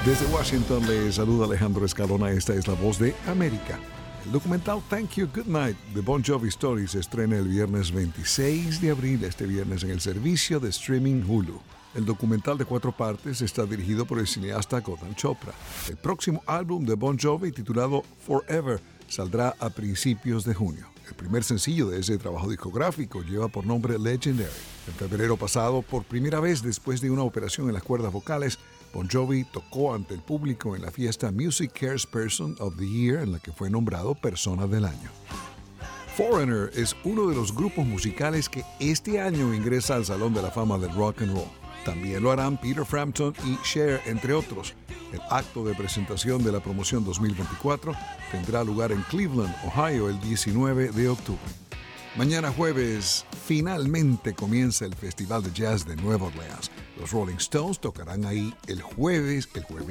Desde Washington le saluda Alejandro Escalona. Esta es La Voz de América. El documental Thank You Good Night de Bon Jovi Story se estrena el viernes 26 de abril, este viernes, en el servicio de streaming Hulu. El documental de 4 partes está dirigido por el cineasta Gotham Chopra. El próximo álbum de Bon Jovi, titulado Forever, saldrá a principios de junio. El primer sencillo de ese trabajo discográfico lleva por nombre Legendary. En febrero pasado, por primera vez después de una operación en las cuerdas vocales, Bon Jovi tocó ante el público en la fiesta Music Cares Person of the Year, en la que fue nombrado Persona del Año. Foreigner es uno de los grupos musicales que este año ingresa al Salón de la Fama del Rock and Roll. También lo harán Peter Frampton y Cher, entre otros. El acto de presentación de la promoción 2024 tendrá lugar en Cleveland, Ohio, el 19 de octubre. Mañana jueves, finalmente comienza el Festival de Jazz de Nueva Orleans. Los Rolling Stones tocarán ahí el jueves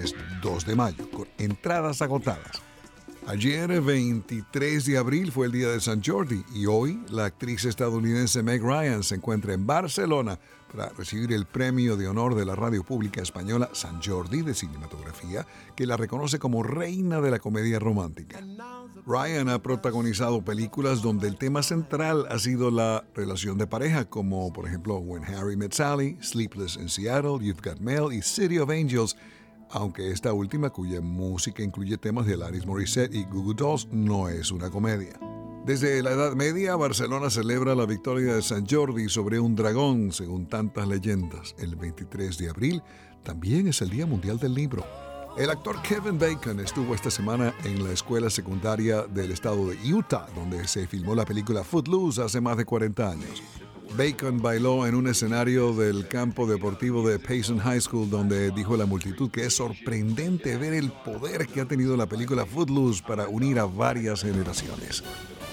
2 de mayo, con entradas agotadas. Ayer, 23 de abril, fue el día de San Jordi y hoy la actriz estadounidense Meg Ryan se encuentra en Barcelona para recibir el premio de honor de la radio pública española San Jordi de cinematografía, que la reconoce como reina de la comedia romántica. Ryan ha protagonizado películas donde el tema central ha sido la relación de pareja, como por ejemplo When Harry Met Sally, Sleepless in Seattle, You've Got Mail y City of Angels, aunque esta última, cuya música incluye temas de Alanis Morissette y Goo Goo Dolls, no es una comedia. Desde la Edad Media, Barcelona celebra la victoria de San Jordi sobre un dragón, según tantas leyendas. El 23 de abril también es el Día Mundial del Libro. El actor Kevin Bacon estuvo esta semana en la escuela secundaria del estado de Utah, donde se filmó la película Footloose hace más de 40 años. Bacon bailó en un escenario del campo deportivo de Payson High School, donde dijo a la multitud que es sorprendente ver el poder que ha tenido la película Footloose para unir a varias generaciones.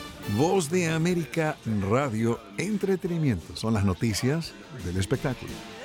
Voz de América Radio Entretenimiento son las noticias del espectáculo.